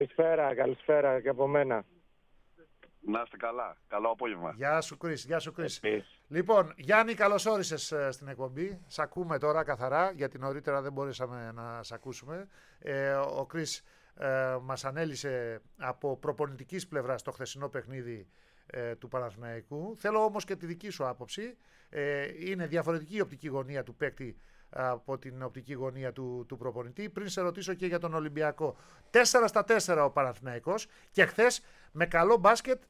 Καλησπέρα και από μένα. Να είστε καλά. Καλό απόγευμα. Γεια σου Κρίς. Λοιπόν, Γιάννη, καλώς όρισες στην εκπομπή. Σ' ακούμε τώρα καθαρά, γιατί νωρίτερα δεν μπορέσαμε να σ' ακούσουμε. Ο Κρίς μας ανέλησε από προπονητικής πλευράς το χθεσινό παιχνίδι του Παναθηναϊκού. Θέλω όμως και τη δική σου άποψη. Είναι διαφορετική η οπτική γωνία του παίκτη από την οπτική γωνία του προπονητή. Πριν σε ρωτήσω και για τον Ολυμπιακό. 4-4 ο Παναθηναϊκός και χθες με καλό μπάσκετ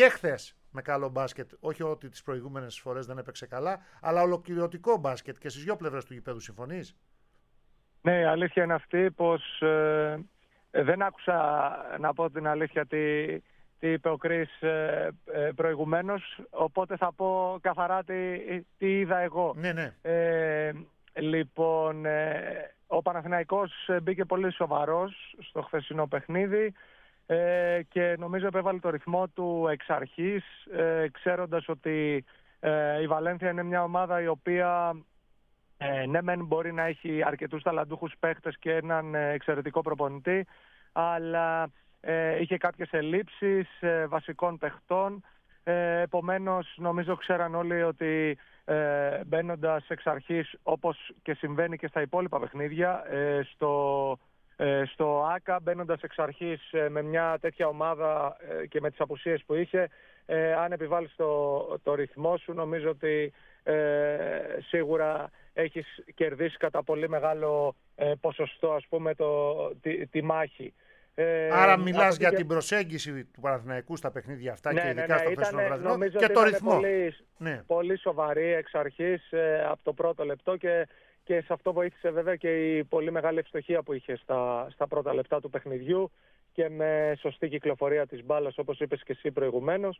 όχι ότι τις προηγούμενες φορές δεν έπαιξε καλά, αλλά ολοκληρωτικό μπάσκετ και στις δυο πλευρές του γηπέδου. Συμφωνείς? Ναι, η αλήθεια είναι αυτή πως δεν άκουσα, να πω την αλήθεια, τι είπε ο Κρίς προηγουμένως, οπότε θα πω καθαρά τι είδα εγώ. Ναι. Λοιπόν, ο Παναθηναϊκός μπήκε πολύ σοβαρός στο χθεσινό παιχνίδι και νομίζω επέβαλε το ρυθμό του εξ αρχής, ξέροντας ότι η Βαλένθια είναι μια ομάδα η οποία ναι μεν μπορεί να έχει αρκετούς ταλαντούχους παίχτες και έναν εξαιρετικό προπονητή, αλλά είχε κάποιες ελλείψεις βασικών παιχτών. Επομένως νομίζω ξέραν όλοι ότι μπαίνοντας εξ αρχής, όπως και συμβαίνει και στα υπόλοιπα παιχνίδια, στο ΆΚΑ, μπαίνοντας εξ αρχής με μια τέτοια ομάδα και με τις απουσίες που είχε, αν επιβάλλεις το ρυθμό σου, νομίζω ότι σίγουρα έχεις κερδίσει κατά πολύ μεγάλο ποσοστό, ας πούμε, τη μάχη. Άρα μιλάς για την προσέγγιση του Παναθηναϊκού στα παιχνίδια αυτά και ειδικά στο χθεσινό βραδινό και το ρυθμό. Πολύ σοβαρή εξ αρχής από το πρώτο λεπτό και σε αυτό βοήθησε βέβαια και η πολύ μεγάλη ευστοχία που είχε στα πρώτα λεπτά του παιχνιδιού και με σωστή κυκλοφορία της μπάλας, όπως είπες και εσύ προηγουμένως.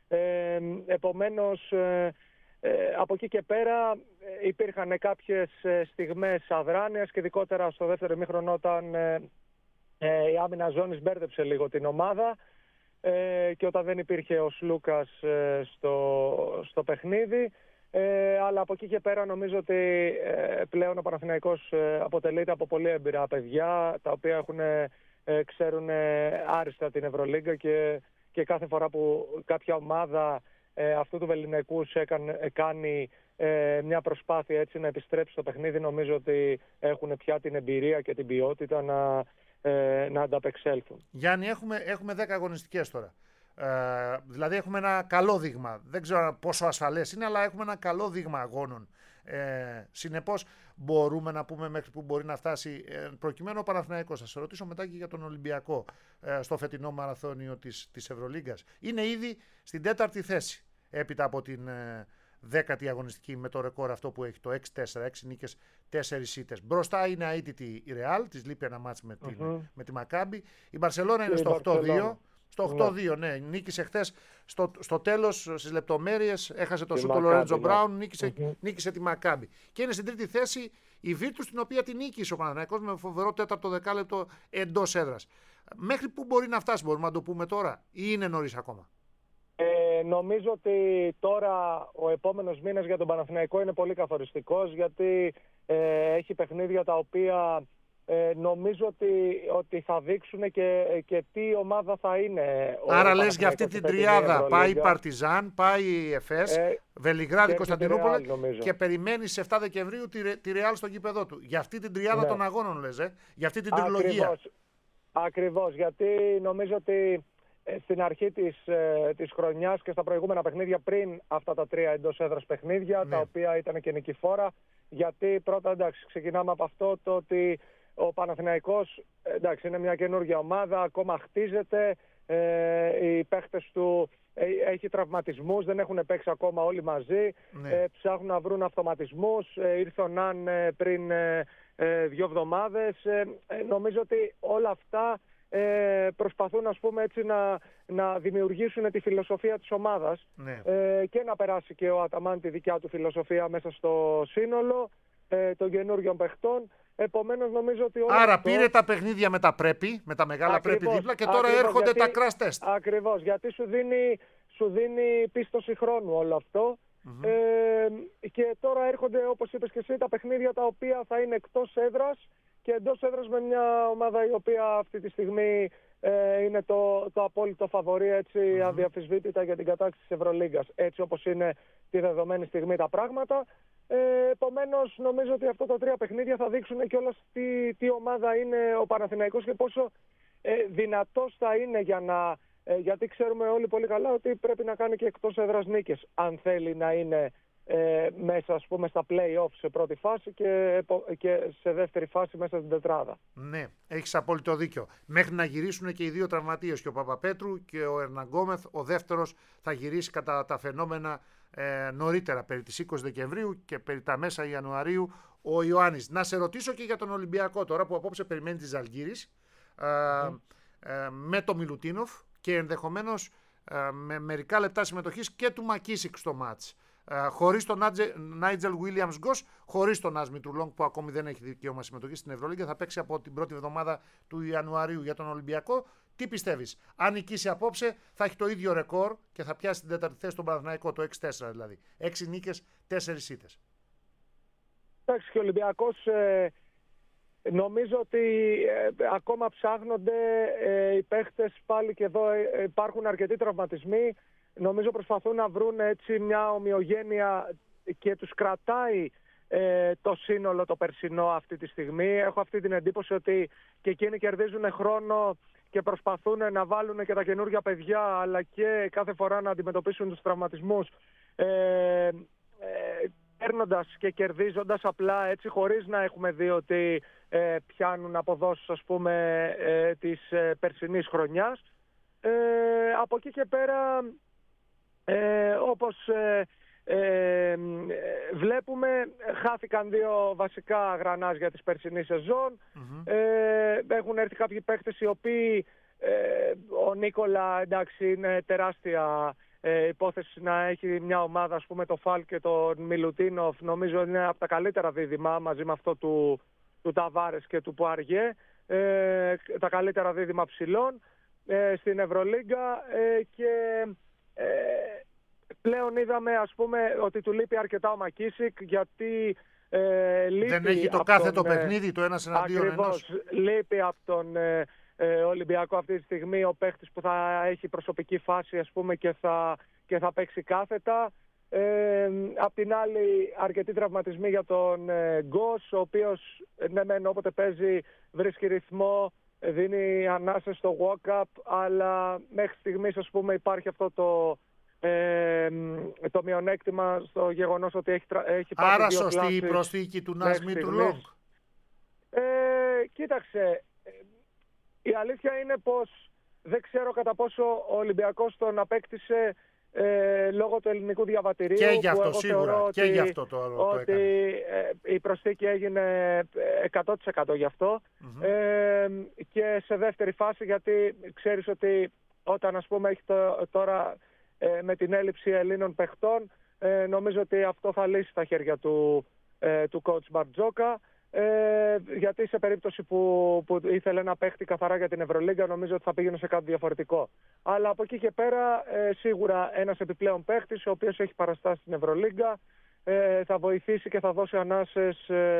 Επομένως, από εκεί και πέρα υπήρχαν κάποιες στιγμές αδράνειας και ειδικότερα στο δεύτερο ημίχρονο, όταν η άμυνα ζώνης μπέρδεψε λίγο την ομάδα και όταν δεν υπήρχε ο Σλούκας στο παιχνίδι. Αλλά από εκεί και πέρα νομίζω ότι πλέον ο Παναθηναϊκός αποτελείται από πολύ έμπειρα παιδιά, τα οποία ξέρουν άριστα την Ευρωλίγκα και κάθε φορά που κάποια ομάδα αυτού του βεληνικούς κάνει μια προσπάθεια έτσι να επιστρέψει στο παιχνίδι, νομίζω ότι έχουν πια την εμπειρία και την ποιότητα να ανταπεξέλθουν. Γιάννη, έχουμε 10 αγωνιστικές τώρα. Δηλαδή έχουμε ένα καλό δείγμα. Δεν ξέρω πόσο ασφαλές είναι, αλλά έχουμε ένα καλό δείγμα αγώνων. Συνεπώς μπορούμε να πούμε μέχρι που μπορεί να φτάσει προκειμένου ο Παναθηναϊκός. Θα σε ρωτήσω μετά και για τον Ολυμπιακό στο φετινό μαραθώνιο της Ευρωλίγκας. Είναι ήδη στην 4η θέση έπειτα από την 10η αγωνιστική με το ρεκόρ αυτό που έχει, το 6-4, 6 νίκες, 4 ήττες. Μπροστά είναι αίτητη η Ρεάλ, της λείπει ένα μάτς με τη Μακάμπι. Η Μπαρσελόνα είναι στο 8-2. Στο 8-2, ναι. Νίκησε χθες στο τέλος, στις λεπτομέρειες, έχασε το σούτ του Λορέντζο Μπράουν, νίκησε τη Μακάμπι. Και είναι στην 3η θέση η Βίρτους, την οποία την νίκησε ο Παναθηναϊκός με φοβερό 4ο δεκάλεπτο εντός έδρας. Μέχρι πού μπορεί να φτάσει, μπορούμε να το πούμε τώρα, ή είναι νωρίς ακόμα? Νομίζω ότι τώρα ο επόμενος μήνας για τον Παναθηναϊκό είναι πολύ καθοριστικός, γιατί έχει παιχνίδια τα οποία νομίζω ότι θα δείξουν και τι ομάδα θα είναι. Άρα λες για αυτή την τριάδα πάει η Παρτιζάν, πάει η ΕΦΕΣ, Βελιγράδι, Κωνσταντινούπολη και περιμένει σε 7 Δεκεμβρίου τη Ρεάλ στο γήπεδο του. Για αυτή την τριάδα των αγώνων λες, για αυτή την τριλογία. Ακριβώς, γιατί νομίζω ότι στην αρχή της χρονιάς και στα προηγούμενα παιχνίδια πριν αυτά τα 3 εντός έδρας παιχνίδια, τα οποία ήταν και νικηφόρα, γιατί πρώτα εντάξει ξεκινάμε από αυτό το ότι ο Παναθηναϊκός εντάξει είναι μια καινούργια ομάδα, ακόμα χτίζεται, οι παίχτες του έχει τραυματισμούς, δεν έχουν παίξει ακόμα όλοι μαζί, ψάχνουν να βρουν αυτοματισμούς, ήρθε ο Ναν πριν 2 εβδομάδες, νομίζω ότι όλα αυτά προσπαθούν, ας πούμε, έτσι να δημιουργήσουν τη φιλοσοφία της ομάδας, και να περάσει και ο Αταμάν τη δικιά του φιλοσοφία μέσα στο σύνολο των καινούργιων παιχτών. Επομένως νομίζω ότι άρα πήρε τα παιχνίδια με τα πρέπει, με τα μεγάλα πρέπει δίπλα και τώρα έρχονται τα crash test. Ακριβώς, γιατί σου δίνει πίστοση χρόνου όλο αυτό. Και τώρα έρχονται, όπως είπες και εσύ, τα παιχνίδια τα οποία θα είναι εκτός έδρας και εντός έδρας με μια ομάδα η οποία αυτή τη στιγμή είναι το απόλυτο φαβορί, έτσι, αδιαφυσβήτητα για την κατάκτηση της Ευρωλίγκας, έτσι όπως είναι τη δεδομένη στιγμή τα πράγματα. Επομένως, νομίζω ότι αυτά τα 3 παιχνίδια θα δείξουν κιόλας τι ομάδα είναι ο Παναθηναϊκός και πόσο δυνατός θα είναι γιατί ξέρουμε όλοι πολύ καλά ότι πρέπει να κάνει και εκτός έδρας νίκες αν θέλει να είναι μέσα, ας πούμε, στα play-off σε πρώτη φάση και σε δεύτερη φάση μέσα στην τετράδα. Ναι, έχεις απόλυτο δίκιο. Μέχρι να γυρίσουν και οι 2 τραυματίες, και ο Παπαπέτρου και ο Ερναγκόμεθ. Ο δεύτερος θα γυρίσει κατά τα φαινόμενα νωρίτερα, περί τις 20 Δεκεμβρίου και περί τα μέσα Ιανουαρίου ο Ιωάννης. Να σε ρωτήσω και για τον Ολυμπιακό τώρα, που απόψε περιμένει τη Ζαλγκίρις με το Μιλουτίνοφ και ενδεχομένως με μερικά λεπτά συμμετοχής και του Μακίσικ στο μάτς. Χωρίς τον Νάιτζελ Βίλιαμς Γκος, χωρίς τον Άσμι Τρουλόγκ που ακόμη δεν έχει δικαίωμα συμμετοχή στην Ευρωλίγκα, θα παίξει από την πρώτη εβδομάδα του Ιανουαρίου για τον Ολυμπιακό. Τι πιστεύεις, αν νικήσει απόψε, θα έχει το ίδιο ρεκόρ και θα πιάσει την 4η θέση στον Παναθηναϊκό, το 6-4 δηλαδή. 6 νίκες, 4 ήττες. Εντάξει, και ο Ολυμπιακός νομίζω ότι ακόμα ψάχνονται οι παίχτες πάλι, και εδώ υπάρχουν αρκετοί τραυματισμοί. Νομίζω προσπαθούν να βρουν έτσι μια ομοιογένεια και τους κρατάει το σύνολο το περσινό αυτή τη στιγμή. Έχω αυτή την εντύπωση ότι και εκείνοι κερδίζουν χρόνο και προσπαθούν να βάλουν και τα καινούργια παιδιά, αλλά και κάθε φορά να αντιμετωπίσουν τους τραυματισμούς παίρνοντας και κερδίζοντας απλά, έτσι, χωρίς να έχουμε δει ότι πιάνουν αποδόσεις, ας πούμε, της περσινής χρονιάς. Από εκεί και πέρα, όπως βλέπουμε, χάθηκαν 2 βασικά γρανάζια της περσινής σεζόν. Έχουν έρθει κάποιοι παίκτες οι οποίοι, ο Νίκολα, εντάξει, είναι τεράστια υπόθεση να έχει μια ομάδα, ας πούμε, το Φαλ και τον Μιλουτίνοφ. Νομίζω είναι από τα καλύτερα δίδυμα, μαζί με αυτό του Ταβάρες και του Πουαριέ, τα καλύτερα δίδυμα ψηλών στην Ευρωλίγκα, και πλέον είδαμε, ας πούμε, ότι του λείπει αρκετά ο Μακίσικ, γιατί λείπει. Δεν έχει το κάθετο παιχνίδι, το ένας εναντίον ενός. Ακριβώς, λείπει από τον Ολυμπιακό αυτή τη στιγμή ο παίχτης που θα έχει προσωπική φάση, ας πούμε, και θα παίξει κάθετα. Απ' την άλλη, αρκετοί τραυματισμοί για τον Γκος, ο οποίος, ναι μεν, όποτε παίζει βρίσκει ρυθμό, δίνει ανάσες στο walk-up, αλλά μέχρι στιγμής, ας πούμε, υπάρχει αυτό το μειονέκτημα στο γεγονός ότι έχει πάρει 2 κλάσεις. Άρα σωστή η προσθήκη του Νάσμι Τρουλόγκ. Κοίταξε, η αλήθεια είναι πως δεν ξέρω κατά πόσο ο Ολυμπιακός τον απέκτησε λόγω του ελληνικού διαβατηρίου. Και γι' αυτό σίγουρα. Και γι' αυτό το ότι η προσθήκη έγινε 100% γι' αυτό. Και σε δεύτερη φάση, γιατί ξέρεις ότι όταν, ας πούμε, έχει τώρα με την έλλειψη Ελλήνων παιχτών, νομίζω ότι αυτό θα λύσει τα χέρια του coach Μπαρτζόκα. Γιατί σε περίπτωση που ήθελε να παίχτη καθαρά για την Ευρωλίγκα, νομίζω ότι θα πήγαινε σε κάτι διαφορετικό. Αλλά από εκεί και πέρα, σίγουρα ένας επιπλέον παίχτης, ο οποίος έχει παραστάσει στην Ευρωλίγκα, θα βοηθήσει και θα δώσει ανάσες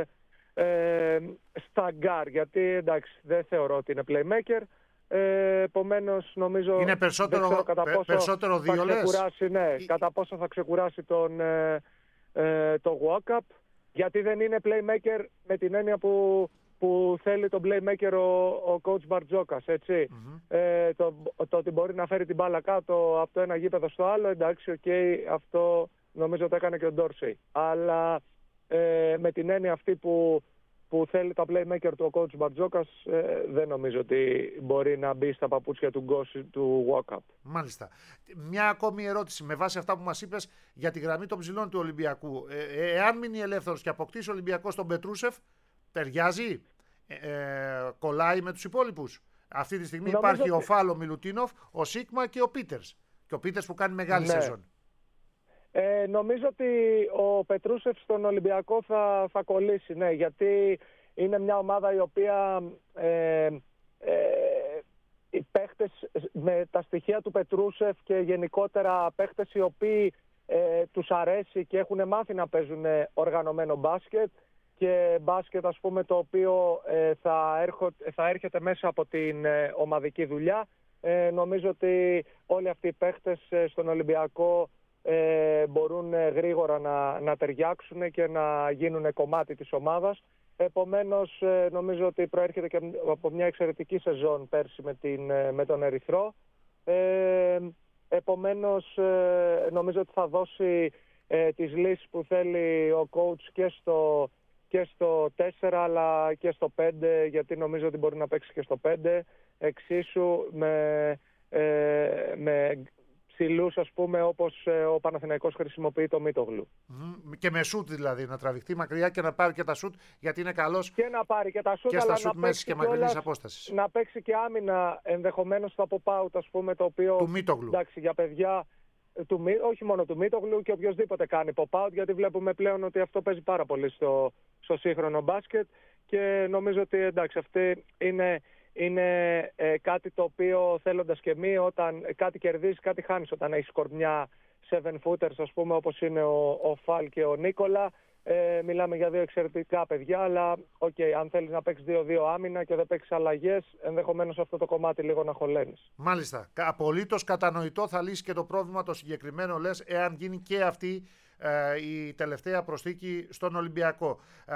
στα γκάρ. Γιατί, εντάξει, δεν θεωρώ ότι είναι playmaker. Επομένως, νομίζω είναι περισσότερο δύο λες. Ναι, κατά πόσο θα ξεκουράσει το walk-up. Γιατί δεν είναι playmaker με την έννοια που θέλει τον playmaker ο coach Μπαρτζόκας, έτσι. Το ότι μπορεί να φέρει την μπάλα κάτω από το ένα γήπεδο στο άλλο, εντάξει, αυτό νομίζω το έκανε και ο Ντόρσεϊ. Αλλά με την έννοια αυτή που θέλει τα playmaker του ο coach Μπαρτζόκας, δεν νομίζω ότι μπορεί να μπει στα παπούτσια του γκος του walk-up. Μάλιστα. Μια ακόμη ερώτηση με βάση αυτά που μας είπες για τη γραμμή των ψηλών του Ολυμπιακού. Εάν μείνει ελεύθερος και αποκτήσει ο Ολυμπιακός τον Πετρούσεφ, ταιριάζει, κολλάει με τους υπόλοιπους? Αυτή τη στιγμή υπάρχει ο Φάλ, ο Μιλουτίνοφ, ο Σίγμα και ο Πίτερς. Και ο Πίτερς που κάνει μεγάλη σεζόν. Νομίζω ότι ο Πετρούσεφ στον Ολυμπιακό θα κολλήσει, ναι, γιατί είναι μια ομάδα η οποία οι παίχτες με τα στοιχεία του Πετρούσεφ και γενικότερα παίχτες οι οποίοι τους αρέσει και έχουν μάθει να παίζουν οργανωμένο μπάσκετ και μπάσκετ, ας πούμε, το οποίο θα έρχεται μέσα από την ομαδική δουλειά. Νομίζω ότι όλοι αυτοί οι παίχτες στον Ολυμπιακό μπορούν γρήγορα να ταιριάξουν και να γίνουν κομμάτι της ομάδας. Επομένως, νομίζω ότι προέρχεται και από μια εξαιρετική σεζόν πέρσι με τον Ερυθρό. Επομένως, νομίζω ότι θα δώσει τις λύσεις που θέλει ο coach και στο 4 αλλά και στο 5, γιατί νομίζω ότι μπορεί να παίξει και στο 5 εξίσου με ψηλούς, ας πούμε, όπως ο Παναθηναϊκός χρησιμοποιεί το Μίτογλου. Και με σουτ δηλαδή, να τραβηχτεί μακριά και να πάρει και τα σουτ, γιατί είναι καλός και να πάρει και τα σουτ, και στα αλλά σουτ μέσης και μακρινής απόστασης. Να παίξει και άμυνα ενδεχομένως στο pop-out, ας πούμε, το οποίο, του Μίτογλου. Εντάξει, για παιδιά, όχι μόνο του Μίτογλου, και οποιοδήποτε κάνει pop-out, γιατί βλέπουμε πλέον ότι αυτό παίζει πάρα πολύ στο σύγχρονο μπάσκετ, και νομίζω ότι, εντάξει, αυτή είναι κάτι το οποίο, θέλοντας και μη, όταν κάτι κερδίζεις, κάτι χάνεις όταν έχεις κορμιά 7-footers, ας πούμε, όπως είναι ο Φαλ και ο Νίκολα. Μιλάμε για δύο εξαιρετικά παιδιά, αλλά αν θέλεις να παίξεις 2-2 άμυνα και δεν παίξεις αλλαγές, ενδεχομένως αυτό το κομμάτι λίγο να χωλένεις. Μάλιστα. Απολύτως κατανοητό, θα λύσει και το πρόβλημα το συγκεκριμένο, λες, εάν γίνει και αυτή η τελευταία προσθήκη στον Ολυμπιακό.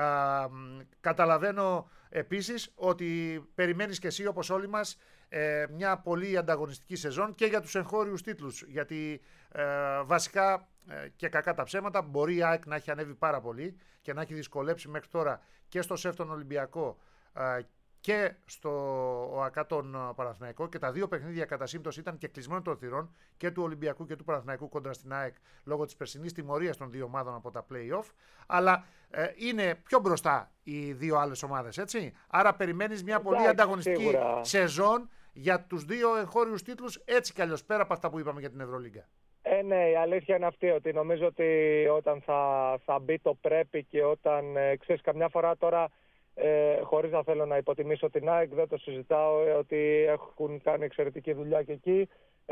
Καταλαβαίνω επίσης ότι περιμένεις και εσύ, όπως όλοι μας, μια πολύ ανταγωνιστική σεζόν και για τους εγχώριους τίτλους, γιατί βασικά και κακά τα ψέματα, μπορεί η ΑΕΚ να έχει ανέβει πάρα πολύ και να έχει δυσκολέψει μέχρι τώρα και στο ΣΕΦ τον Ολυμπιακό και στο ΟΑΚΑ τον Παναθηναϊκό, και τα δύο παιχνίδια κατά σύμπτωση ήταν και κλεισμένο των θυρών και του Ολυμπιακού και του Παναθηναϊκού κόντρα στην ΑΕΚ, λόγω της περσινής τιμωρίας των δύο ομάδων από τα play-off. Αλλά είναι πιο μπροστά οι δύο άλλες ομάδες, έτσι. Άρα περιμένεις μια πολύ ανταγωνιστική σεζόν για τους δύο εγχώριους τίτλους, έτσι κι αλλιώς, πέρα από αυτά που είπαμε για την Ευρωλίγκα. Ναι, η αλήθεια είναι αυτή, ότι νομίζω ότι όταν θα μπει το πρέπει και όταν, ξέρεις, καμιά φορά τώρα, χωρίς να θέλω να υποτιμήσω την ΑΕΚ, δεν το συζητάω, ότι έχουν κάνει εξαιρετική δουλειά και εκεί,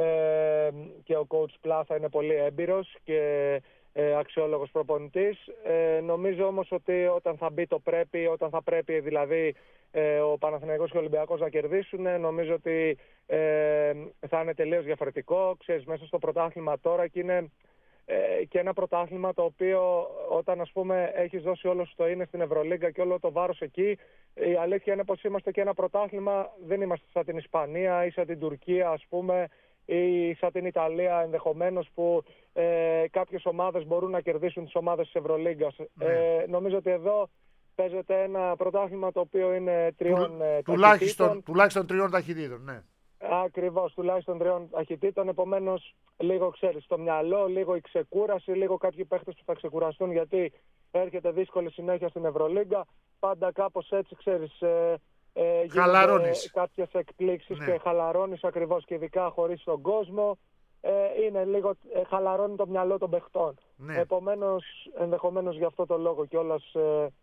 και ο coach Πλάθα είναι πολύ έμπειρος και αξιόλογος προπονητής. Νομίζω όμως ότι όταν θα μπει το πρέπει, όταν θα πρέπει δηλαδή ο Παναθηναϊκός και ο Ολυμπιακός να κερδίσουν, νομίζω ότι θα είναι τελείως διαφορετικό. Ξέρεις, μέσα στο πρωτάθλημα τώρα, και είναι και ένα πρωτάθλημα το οποίο, όταν, ας πούμε, έχεις δώσει όλο σου το είναι στην Ευρωλίγκα και όλο το βάρος εκεί, η αλήθεια είναι πως είμαστε και ένα πρωτάθλημα, δεν είμαστε σαν την Ισπανία ή σαν την Τουρκία, ας πούμε, ή σαν την Ιταλία ενδεχομένως, που κάποιες ομάδες μπορούν να κερδίσουν τις ομάδες της Ευρωλίγκας. Νομίζω ότι εδώ παίζεται ένα πρωτάθλημα το οποίο είναι τουλάχιστον τριών ταχυτήτων, ναι. Ακριβώς, τουλάχιστον τριών ταχυτήτων. Επομένως, λίγο, ξέρεις, στο μυαλό, λίγο η ξεκούραση, λίγο κάποιοι παίχτες που θα ξεκουραστούν, γιατί έρχεται δύσκολη συνέχεια στην Ευρωλίγκα. Πάντα κάπως έτσι, ξέρεις, γίνονται κάποιες εκπλήξεις, ναι, και χαλαρώνεις, ακριβώς, και ειδικά χωρίς τον κόσμο. Είναι λίγο, χαλαρώνει το μυαλό των παιχτών. Ναι. Επομένως, ενδεχομένως γι' αυτό το λόγο κιόλας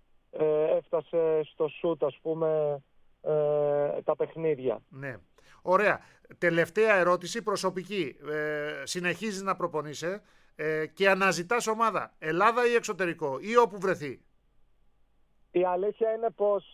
έφτασε στο σουτ, ας πούμε, τα παιχνίδια. Ναι. Ωραία. Τελευταία ερώτηση προσωπική. Συνεχίζεις να προπονείσαι και αναζητάς ομάδα, Ελλάδα ή εξωτερικό, ή όπου βρεθεί? Η αλήθεια είναι πως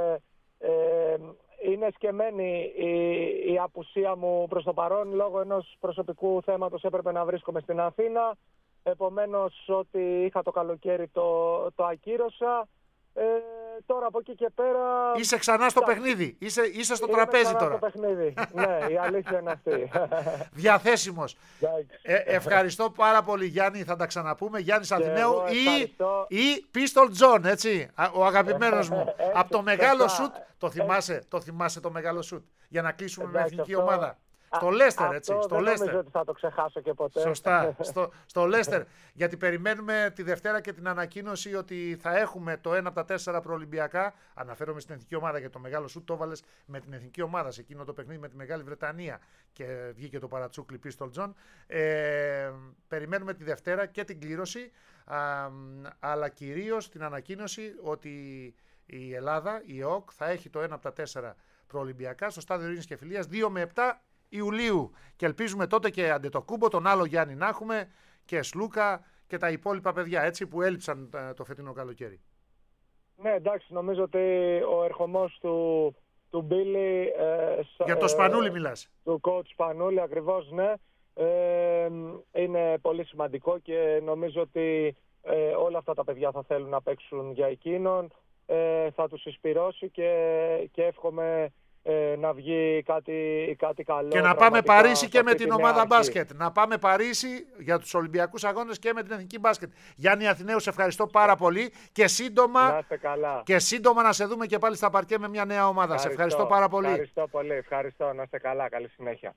είναι σκεμμένη η απουσία μου προς το παρόν. Λόγω ενός προσωπικού θέματος έπρεπε να βρίσκομαι στην Αθήνα. Επομένως, ό,τι είχα το καλοκαίρι το ακύρωσα. Τώρα από εκεί και πέρα... Είσαι ξανά στο παιχνίδι. Είσαι στο τραπέζι τώρα. Στο παιχνίδι. Ναι, η αλήθεια είναι αυτή. Διαθέσιμος. Ευχαριστώ πάρα πολύ, Γιάννη. Θα τα ξαναπούμε. Γιάννης Αθηναίου ή Pistol John, έτσι. Ο αγαπημένος μου. Από το μεγάλο σουτ. Το θυμάσαι το μεγάλο σουτ. Για να κλείσουμε με εθνική ομάδα. Στο Λέστερ, έτσι. Αυτό δεν νομίζω ότι θα το ξεχάσω και ποτέ. Σωστά. Στο Λέστερ. Γιατί περιμένουμε τη Δευτέρα και την ανακοίνωση ότι θα έχουμε το 1 από τα 4 προολυμπιακά. Αναφέρομαι στην εθνική ομάδα, για το μεγάλο σουτ το έβαλες με την εθνική ομάδα σε εκείνο το παιχνίδι με τη Μεγάλη Βρετανία και βγήκε το παρατσούκλι Pistol John. Περιμένουμε τη Δευτέρα και την κλήρωση, αλλά κυρίως την ανακοίνωση ότι η Ελλάδα, η ΕΟΚ, θα έχει το 1 από τα 4 προολυμπιακά στο Στάδιο Ειρήνης και Φιλίας 2 με 7 Ιουλίου, και ελπίζουμε τότε και Αντετοκούμπο, τον άλλο Γιάννη να έχουμε, και Σλούκα και τα υπόλοιπα παιδιά, έτσι, που έλειψαν το φετινό καλοκαίρι. Ναι, εντάξει, νομίζω ότι ο ερχομός του Μπίλι... Για το Σπανούλι μιλάς. Του coach Σπανούλι, ακριβώς, ναι. Είναι πολύ σημαντικό και νομίζω ότι όλα αυτά τα παιδιά θα θέλουν να παίξουν για εκείνον. Θα τους εισπυρώσει και εύχομαι να βγει κάτι καλό. Και να πάμε Παρίσι και με την ομάδα μπάσκετ. Να πάμε Παρίσι για τους Ολυμπιακούς Αγώνες και με την Εθνική Μπάσκετ. Γιάννη Αθηναίου, σε ευχαριστώ πάρα πολύ και σύντομα να σε δούμε και πάλι στα παρκέ με μια νέα ομάδα. Σε ευχαριστώ πάρα πολύ. Ευχαριστώ πολύ. Ευχαριστώ. Να είστε καλά. Καλή συνέχεια.